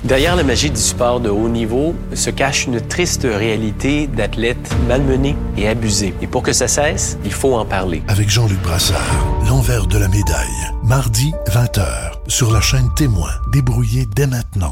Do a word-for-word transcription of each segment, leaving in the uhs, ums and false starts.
Derrière la magie du sport de haut niveau se cache une triste réalité d'athlètes malmenés et abusés. Et pour que ça cesse, il faut en parler. Avec Jean-Luc Brassard, l'envers de la médaille. Mardi, vingt heures, sur la chaîne Témoin. Débrouillez dès maintenant.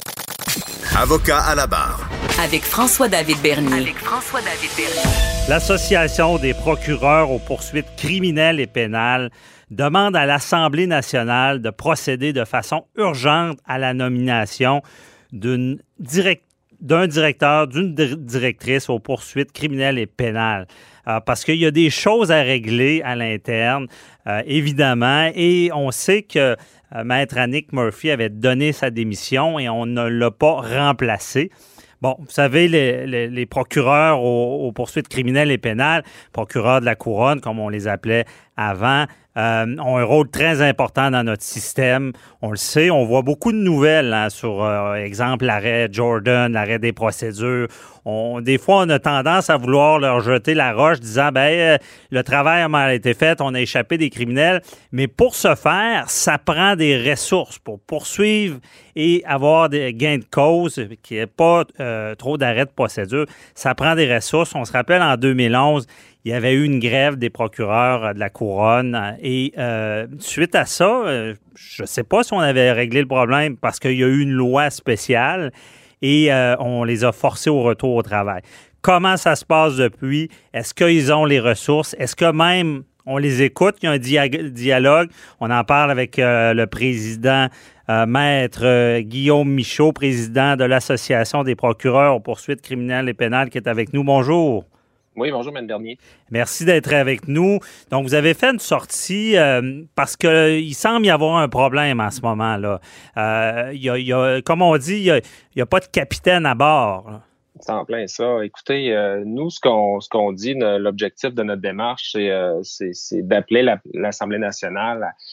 Avocat à la barre. Avec François-David Bernier. Avec François-David Bernier. L'Association des procureurs aux poursuites criminelles et pénales demande à l'Assemblée nationale de procéder de façon urgente à la nomination d'une direct, d'un directeur, d'une directrice aux poursuites criminelles et pénales. Euh, parce qu'il y a des choses à régler à l'interne, euh, évidemment, et on sait que euh, Maître Annick Murphy avait donné sa démission et on ne l'a pas remplacé. Bon, vous savez, les, les, les procureurs aux, aux poursuites criminelles et pénales, procureurs de la couronne, comme on les appelait avant, euh, ont un rôle très important dans notre système. On le sait, on voit beaucoup de nouvelles hein, sur, euh, exemple, l'arrêt Jordan, l'arrêt des procédures. On, des fois, on a tendance à vouloir leur jeter la roche disant, ben euh, le travail a mal été fait, on a échappé des criminels. Mais pour ce faire, ça prend des ressources pour poursuivre et avoir des gains de cause, qu'il n'y ait pas euh, trop d'arrêts de procédure. Ça prend des ressources. On se rappelle, en deux mille onze, il y avait eu une grève des procureurs de la couronne et euh, suite à ça, euh, je ne sais pas si on avait réglé le problème parce qu'il y a eu une loi spéciale et euh, on les a forcés au retour au travail. Comment ça se passe depuis? Est-ce qu'ils ont les ressources? Est-ce que même on les écoute? Il y a un dia- dialogue. On en parle avec euh, le président, euh, Maître euh, Guillaume Michaud, président de l'Association des procureurs aux poursuites criminelles et pénales, qui est avec nous. Bonjour. Oui, bonjour, M. Bernier. Merci d'être avec nous. Donc, vous avez fait une sortie euh, parce qu'il semble y avoir un problème en ce moment-là. Euh, y a, y a, comme on dit, il n'y a, a pas de capitaine à bord. C'est en plein ça. Écoutez, euh, nous, ce qu'on ce qu'on dit, l'objectif de notre démarche, c'est euh, c'est d'appeler la, l'Assemblée nationale à,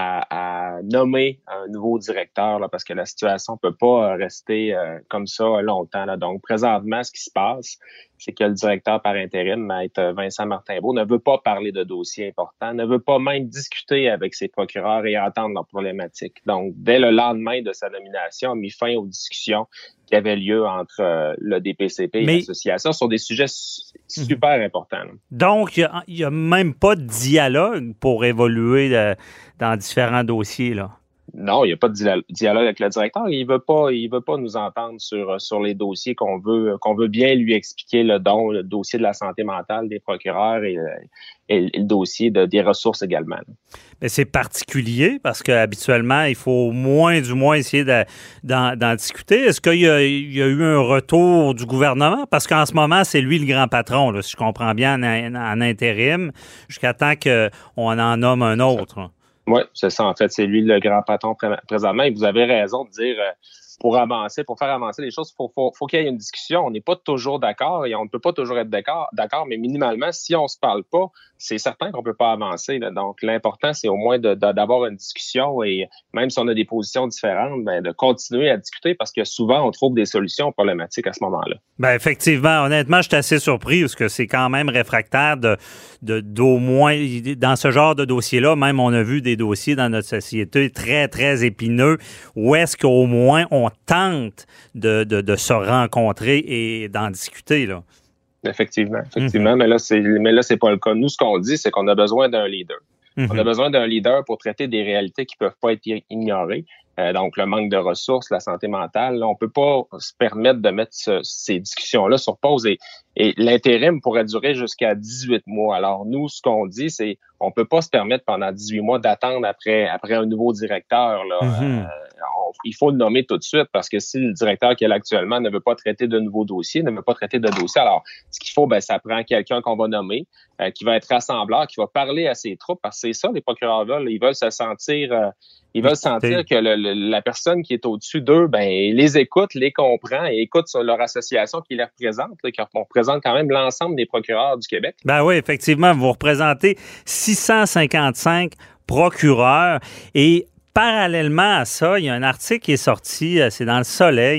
à, à nommer un nouveau directeur là, parce que la situation peut pas rester euh, comme ça longtemps. Là. Donc, présentement, ce qui se passe, c'est que le directeur par intérim, Maître Vincent Martin-Brault, ne veut pas parler de dossiers importants, ne veut pas même discuter avec ses procureurs et entendre leurs problématiques. Donc, dès le lendemain de sa nomination, a mis fin aux discussions qui avaient lieu entre euh, le D P C P et Mais... l'association sur des sujets su- super mmh. importants. Là. Donc, il n'y a, a même pas de dialogue pour évoluer de, dans différents dossiers, là. Non, il n'y a pas de dialogue avec le directeur. Il veut pas, il veut pas nous entendre sur sur les dossiers qu'on veut qu'on veut bien lui expliquer, le dont le dossier de la santé mentale des procureurs et, et le dossier de, des ressources également. Mais c'est particulier parce qu'habituellement, il faut au moins du moins essayer de, d'en, d'en discuter. Est-ce qu'il y a, il y a eu un retour du gouvernement? Parce qu'en ce moment, c'est lui le grand patron, là, si je comprends bien, en, en intérim, jusqu'à temps qu'on en nomme un autre. Oui, c'est ça. En fait, c'est lui le grand patron pré- présentement. Et vous avez raison de dire, euh, pour avancer, pour faire avancer les choses, il faut, faut, faut qu'il y ait une discussion. On n'est pas toujours d'accord et on ne peut pas toujours être d'accord, d'accord, mais minimalement, si on se parle pas, c'est certain qu'on peut pas avancer. Là. Donc, l'important, c'est au moins de, de, d'avoir une discussion et même si on a des positions différentes, ben, de continuer à discuter parce que souvent, on trouve des solutions problématiques à ce moment-là. Ben effectivement, honnêtement, je suis assez surpris parce que c'est quand même réfractaire de, de, d'au moins, dans ce genre de dossier-là, même on a vu des dossiers dans notre société très, très épineux où est-ce qu'au moins on tente de, de, de se rencontrer et d'en discuter, là. Effectivement, effectivement, mm-hmm. mais là, c'est, mais là, c'est pas le cas. Nous, ce qu'on dit, c'est qu'on a besoin d'un leader. Mm-hmm. On a besoin d'un leader pour traiter des réalités qui peuvent pas être ignorées. Euh, donc, le manque de ressources, la santé mentale, là, on peut pas se permettre de mettre ce, ces discussions-là sur pause et, et l'intérim pourrait durer jusqu'à dix-huit mois. Alors, nous, ce qu'on dit, c'est on peut pas se permettre pendant dix-huit mois d'attendre après après un nouveau directeur. Là. Mm-hmm. Euh, on, il faut le nommer tout de suite parce que si le directeur qui est là actuellement ne veut pas traiter de nouveaux dossiers, ne veut pas traiter de dossiers, alors ce qu'il faut, ben ça prend quelqu'un qu'on va nommer, euh, qui va être rassembleur, qui va parler à ses troupes, parce que c'est ça, les procureurs là, ils veulent se sentir... Euh, Ils veulent sentir que le, le, la personne qui est au-dessus d'eux, ben, les écoute, les comprend et écoute sur leur association qui les représente, là, qui représente quand même l'ensemble des procureurs du Québec. Ben oui, effectivement, vous représentez six cent cinquante-cinq procureurs et parallèlement à ça, il y a un article qui est sorti, c'est dans Le Soleil,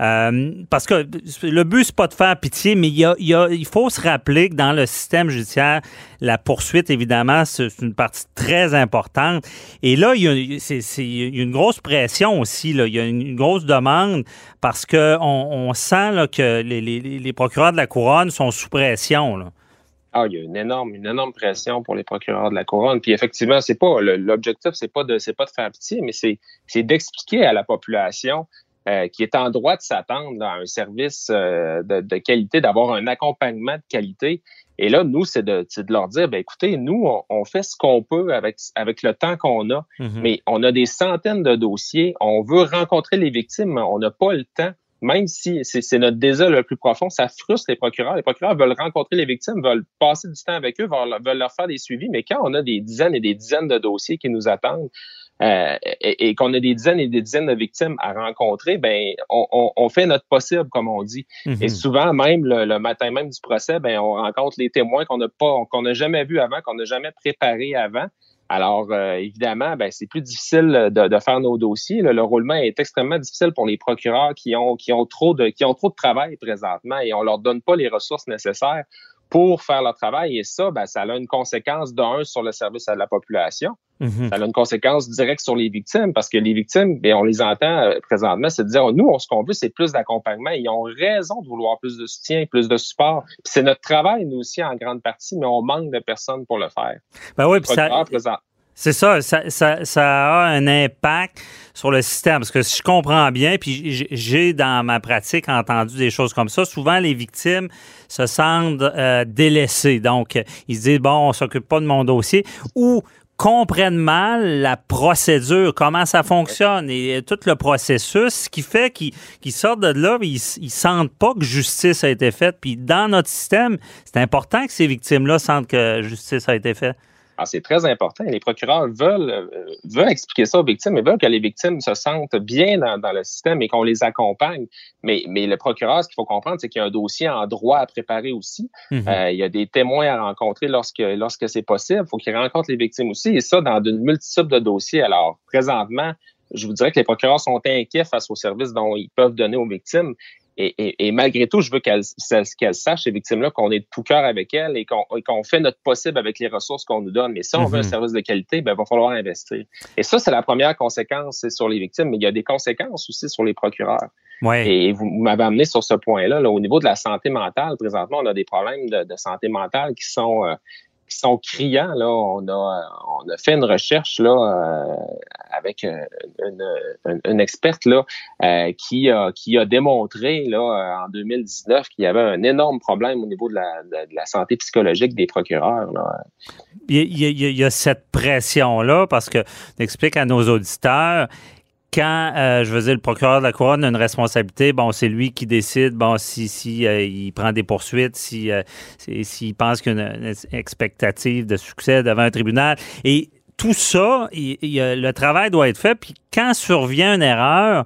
Euh, parce que le but, c'est pas de faire pitié, mais il, y a, il, y a, il faut se rappeler que dans le système judiciaire, la poursuite, évidemment, c'est une partie très importante. Et là, il y a, c'est, c'est, il y a une grosse pression aussi. Là. Il y a une grosse demande parce qu'on on sent là, que les, les, les procureurs de la Couronne sont sous pression, là. Ah, il y a une énorme, une énorme pression pour les procureurs de la Couronne. Puis effectivement, c'est pas le, l'objectif, c'est pas de, c'est pas de faire pitié, mais c'est, c'est d'expliquer à la population euh, qui est en droit de s'attendre là, à un service euh, de, de qualité, d'avoir un accompagnement de qualité. Et là, nous, c'est de, c'est de leur dire, ben écoutez, nous, on, on fait ce qu'on peut avec avec le temps qu'on a, mm-hmm. mais on a des centaines de dossiers. On veut rencontrer les victimes, mais on n'a pas le temps. Même si c'est, c'est notre désir le plus profond, ça frustre les procureurs. Les procureurs veulent rencontrer les victimes, veulent passer du temps avec eux, veulent, veulent leur faire des suivis. Mais quand on a des dizaines et des dizaines de dossiers qui nous attendent euh, et, et qu'on a des dizaines et des dizaines de victimes à rencontrer, ben on, on, on fait notre possible, comme on dit. Mm-hmm. Et souvent, même le, le matin même du procès, ben on rencontre les témoins qu'on n'a pas, qu'on n'a jamais vus avant, qu'on n'a jamais préparés avant. Alors, euh, évidemment, ben c'est plus difficile de, de faire nos dossiers. Le, le roulement est extrêmement difficile pour les procureurs qui ont qui ont trop de qui ont trop de travail présentement et on leur donne pas les ressources nécessaires pour faire leur travail. Et ça, ben ça a une conséquence d'un sur le service à la population. Mm-hmm. Ça a une conséquence directe sur les victimes parce que les victimes, ben on les entend euh, présentement, c'est de dire nous, on, ce qu'on veut, c'est plus d'accompagnement. Ils ont raison de vouloir plus de soutien, plus de support. Puis c'est notre travail, nous aussi, en grande partie, mais on manque de personnes pour le faire. Ben oui, puis ça, c'est ça, ça, ça, ça a un impact sur le système. Parce que si je comprends bien, puis j'ai dans ma pratique entendu des choses comme ça, souvent les victimes se sentent euh, délaissées. Donc, ils se disent, bon, on s'occupe pas de mon dossier. Ou comprennent mal la procédure, comment ça fonctionne et tout le processus, ce qui fait qu'ils, qu'ils sortent de là, ils, ils sentent pas que justice a été faite. Puis dans notre système, c'est important que ces victimes-là sentent que justice a été faite. Ah, c'est très important. Les procureurs veulent, euh, veulent expliquer ça aux victimes, ils veulent que les victimes se sentent bien dans, dans le système et qu'on les accompagne. Mais, mais le procureur, ce qu'il faut comprendre, c'est qu'il y a un dossier en droit à préparer aussi. Mm-hmm. Euh, il y a des témoins à rencontrer lorsque, lorsque c'est possible. Il faut qu'ils rencontrent les victimes aussi. Et ça, dans une multitude de dossiers. Alors, présentement, je vous dirais que les procureurs sont inquiets face aux services dont ils peuvent donner aux victimes. Et, et, et malgré tout, je veux qu'elles, qu'elles sachent, ces victimes-là, qu'on est de tout cœur avec elles et qu'on, et qu'on fait notre possible avec les ressources qu'on nous donne. Mais si on mm-hmm. veut un service de qualité, ben, il va falloir investir. Et ça, c'est la première conséquence, c'est sur les victimes, mais il y a des conséquences aussi sur les procureurs. Ouais. Et vous m'avez amené sur ce point-là. Là, au niveau de la santé mentale, présentement, on a des problèmes de, de santé mentale qui sont... Euh, qui sont criants. Là, on a on a fait une recherche là euh, avec une, une, une experte là euh, qui a qui a démontré là en deux mille dix-neuf qu'il y avait un énorme problème au niveau de la de, de la santé psychologique des procureurs. Là. Il y a, il y a cette pression là parce que on explique à nos auditeurs. Quand, euh, je veux dire, le procureur de la Couronne a une responsabilité, bon, c'est lui qui décide, bon, si, si euh, il prend des poursuites, si, euh, s'il si pense qu'il y a une, une expectative de succès devant un tribunal. Et tout ça, il, il, le travail doit être fait. Puis quand survient une erreur,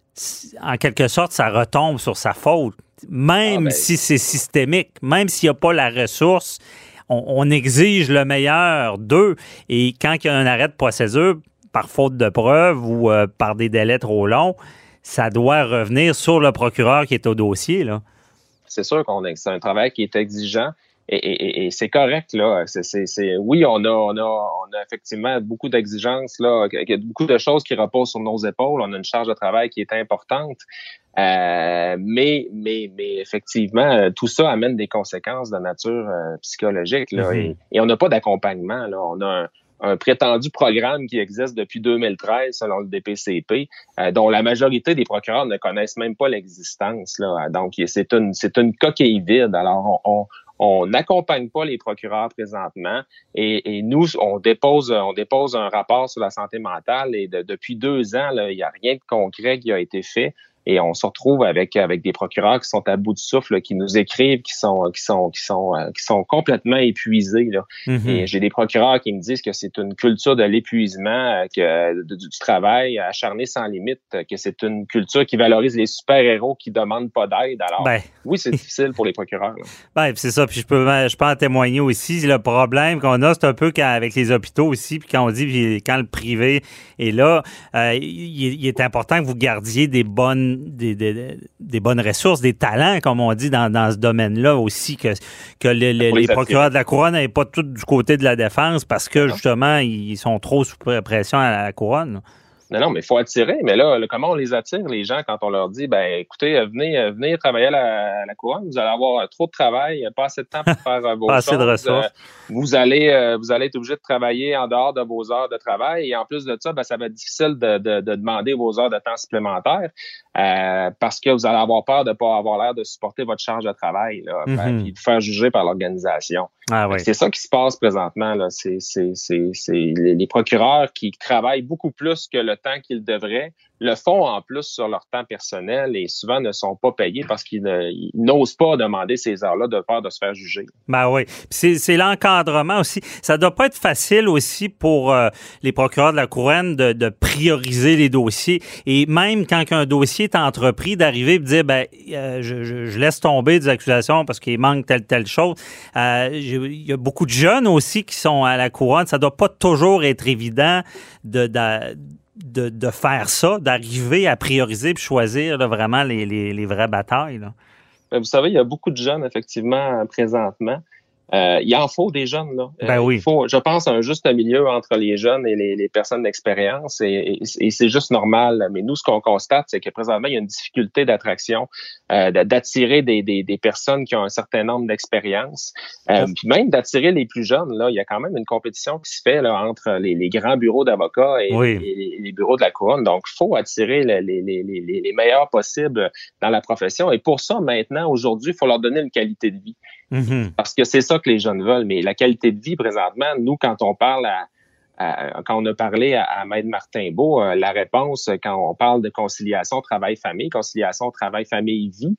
en quelque sorte, ça retombe sur sa faute. Même ah ben... si c'est systémique, même s'il n'y a pas la ressource, on, on exige le meilleur d'eux. Et quand il y a un arrêt de procédure, par faute de preuve ou euh, par des délais trop longs, ça doit revenir sur le procureur qui est au dossier, là. C'est sûr qu'on a, c'est un travail qui est exigeant et, et, et c'est correct, là. C'est, c'est, c'est, oui, on a, on, a, on a effectivement beaucoup d'exigences, là, beaucoup de choses qui reposent sur nos épaules. On a une charge de travail qui est importante. Euh, mais, mais, mais effectivement, tout ça amène des conséquences de nature euh, psychologique, là. Mm-hmm. Et, et on n'a pas d'accompagnement, là. On a un un prétendu programme qui existe depuis deux mille treize selon le D P C P, euh, dont la majorité des procureurs ne connaissent même pas l'existence, là. Donc, c'est une, c'est une coquille vide. Alors, on, on n'accompagne pas les procureurs présentement et, et nous, on dépose, on dépose un rapport sur la santé mentale et de, depuis deux ans, là, il n'y a rien de concret qui a été fait. Et on se retrouve avec avec des procureurs qui sont à bout de souffle, là, qui nous écrivent, qui sont qui sont qui sont euh, qui sont complètement épuisés, là. Mm-hmm. Et j'ai des procureurs qui me disent que c'est une culture de l'épuisement, euh, que de, du travail acharné sans limite, que c'est une culture qui valorise les super-héros qui demandent pas d'aide. Alors ben. oui, c'est difficile pour les procureurs, là. Ben, c'est ça. Puis je peux je peux en témoigner aussi. Le problème qu'on a, c'est un peu quand, avec les hôpitaux aussi, puis quand on dit puis quand le privé est là, euh, il, il est important que vous gardiez des bonnes bonnes, des, des, des bonnes ressources, des talents, comme on dit, dans, dans ce domaine-là aussi, que, que le, le, les, les procureurs de la Couronne n'aient pas tous du côté de la défense parce que, justement, ils sont trop sous pression à la Couronne. Non, non, mais il faut attirer. Mais là, là, comment on les attire, les gens, quand on leur dit, ben, écoutez, venez, venez travailler à la, à la Couronne, vous allez avoir trop de travail, pas assez de temps pour faire vos pas choses. Assez de ressources. Vous allez, vous allez être obligé de travailler en dehors de vos heures de travail. Et en plus de ça, ben, ça va être difficile de, de, de demander vos heures de temps supplémentaires euh, parce que vous allez avoir peur de ne pas avoir l'air de supporter votre charge de travail, là, mm-hmm. puis de faire juger par l'organisation. Ah, oui. C'est ça qui se passe présentement, là. C'est, c'est, c'est, c'est les, les procureurs qui travaillent beaucoup plus que le temps qu'ils devraient, le font en plus sur leur temps personnel et souvent ne sont pas payés parce qu'ils, ne, ils n'osent pas demander ces heures-là de peur de se faire juger. Ben oui. C'est, c'est l'encadrement aussi. Ça doit pas être facile aussi pour euh, les procureurs de la Couronne de, de prioriser les dossiers. Et même quand un dossier est entrepris, d'arriver et de dire, ben, euh, je, je, je laisse tomber des accusations parce qu'il manque telle, telle chose. Euh, il y a beaucoup de jeunes aussi qui sont à la Couronne. Ça doit pas toujours être évident de... de De, de faire ça, d'arriver à prioriser puis choisir là, vraiment les, les, les vraies batailles. Là. Vous savez, il y a beaucoup de jeunes, effectivement, présentement. Euh, il en faut des jeunes, là. Ben oui. Il faut, je pense, un juste milieu entre les jeunes et les, les personnes d'expérience et, et, et c'est juste normal. Mais nous, ce qu'on constate, c'est que présentement, il y a une difficulté d'attraction, euh, d'attirer des, des, des personnes qui ont un certain nombre d'expériences. Euh, puis même d'attirer les plus jeunes, là, il y a quand même une compétition qui se fait là, entre les, les grands bureaux d'avocats et, oui. et les, les bureaux de la Couronne. Donc, il faut attirer les, les, les, les, les meilleurs possibles dans la profession. Et pour ça, maintenant, aujourd'hui, il faut leur donner une qualité de vie. Mm-hmm. Parce que c'est ça que les jeunes veulent. Mais la qualité de vie, présentement, nous, quand on parle à, à quand on a parlé à, à Maître Martin-Beau, euh, la réponse, quand on parle de conciliation travail-famille, conciliation travail-famille-vie,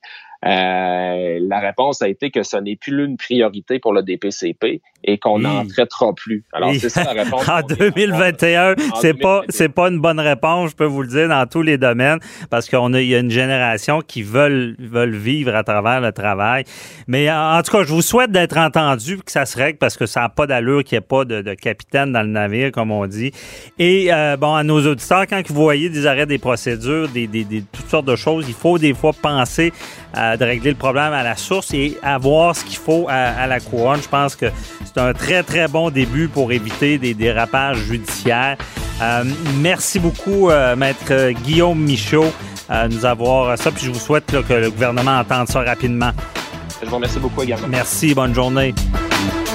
euh, la réponse a été que ce n'est plus une priorité pour le D P C P et qu'on n'en oui. traitera plus. Alors, oui. c'est ça la réponse. En deux mille vingt et un, c'est pas, c'est pas une bonne réponse, je peux vous le dire, dans tous les domaines, parce qu'on a, il y a une génération qui veulent, veulent vivre à travers le travail. Mais en tout cas, je vous souhaite d'être entendu, que ça se règle, parce que ça n'a pas d'allure qu'il n'y ait pas de, de capitaine dans le navire, comme on dit. Et, euh, bon, à nos auditeurs, quand vous voyez des arrêts des procédures, des, des, des, toutes sortes de choses, il faut des fois penser à, de régler le problème à la source et à voir ce qu'il faut à, à la Couronne. Je pense que c'est un très, très bon début pour éviter des dérapages judiciaires. Euh, merci beaucoup, euh, Maître Guillaume Michaud, euh, nous avoir ça. Puis je vous souhaite là, que le gouvernement entende ça rapidement. Je vous remercie beaucoup également. Merci, bonne journée.